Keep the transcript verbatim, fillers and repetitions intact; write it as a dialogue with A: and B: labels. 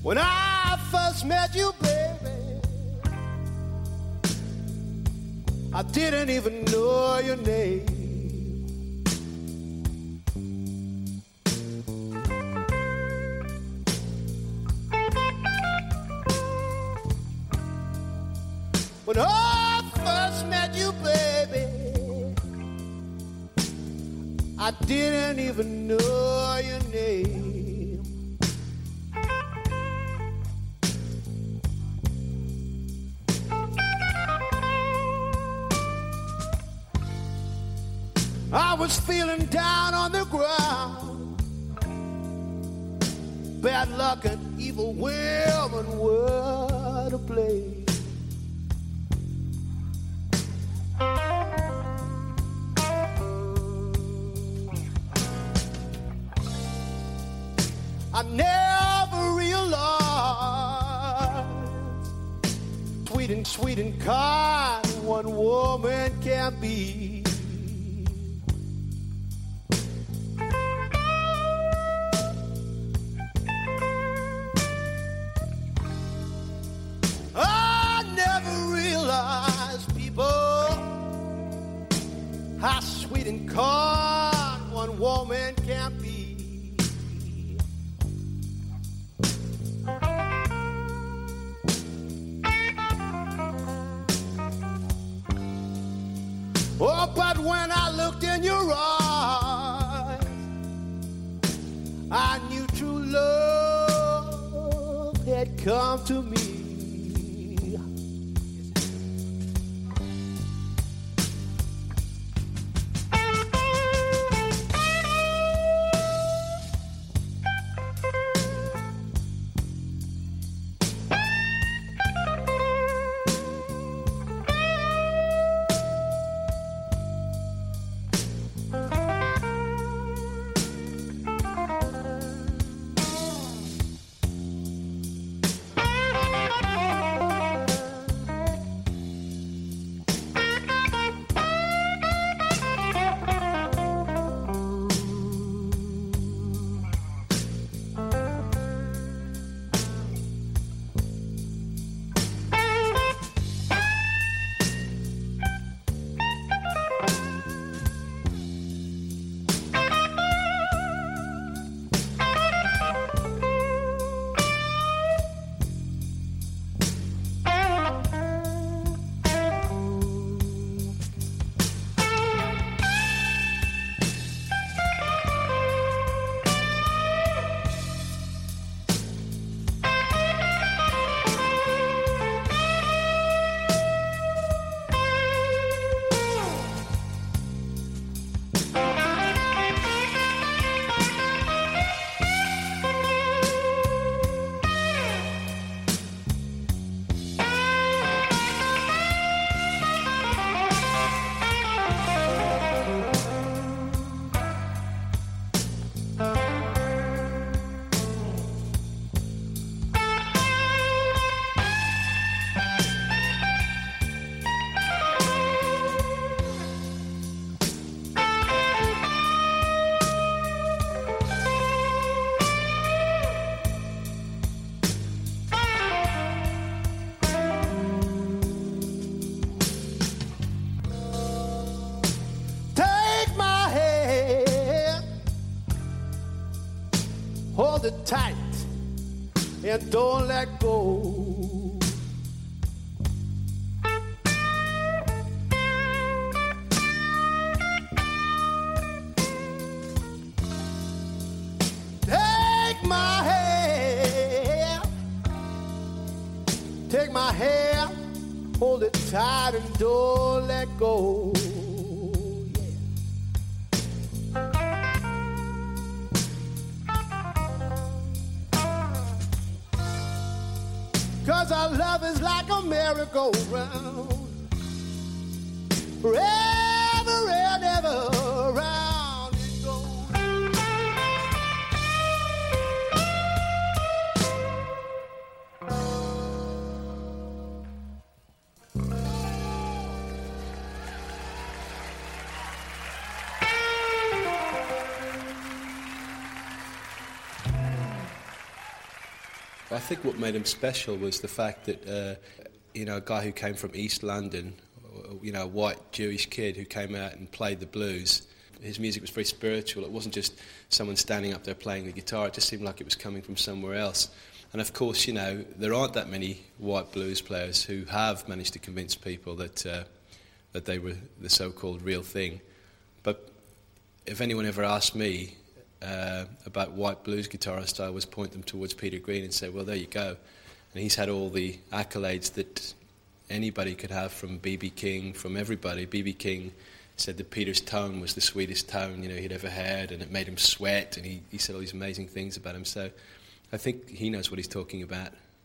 A: When I first met you, baby, I didn't even know your name. When I first met you, baby, I didn't even know your name. I was feeling down on the ground. Bad luck and evil women were to play. I never realized sweet and sweet and kind one woman can be. I never realized, people, how sweet and kind one woman can be. Oh, but when I looked in your eyes, I knew true love had come to me. Hold it tight and don't let go. Take my hand, take my hand, hold it tight and don't let go. Cause our love is like a merry-go-round, forever and ever round it goes.
B: I think what made him special was the fact that, uh, you know, a guy who came from East London, you know, a white Jewish kid who came out and played the blues. His music was very spiritual. It wasn't just someone standing up there playing the guitar. It just seemed like it was coming from somewhere else. And of course, you know, there aren't that many white blues players who have managed to convince people that uh, that they were the so-called real thing. But if anyone ever asked me uh, about white blues guitarists, I always point them towards Peter Green and say, well, there you go. And he's had all the accolades that anybody could have from B B King, from everybody. B B King said that Peter's tone was the sweetest tone, you know, he'd ever had, and it made him sweat, and he, he said all these amazing things about him. So I think he knows what he's talking about.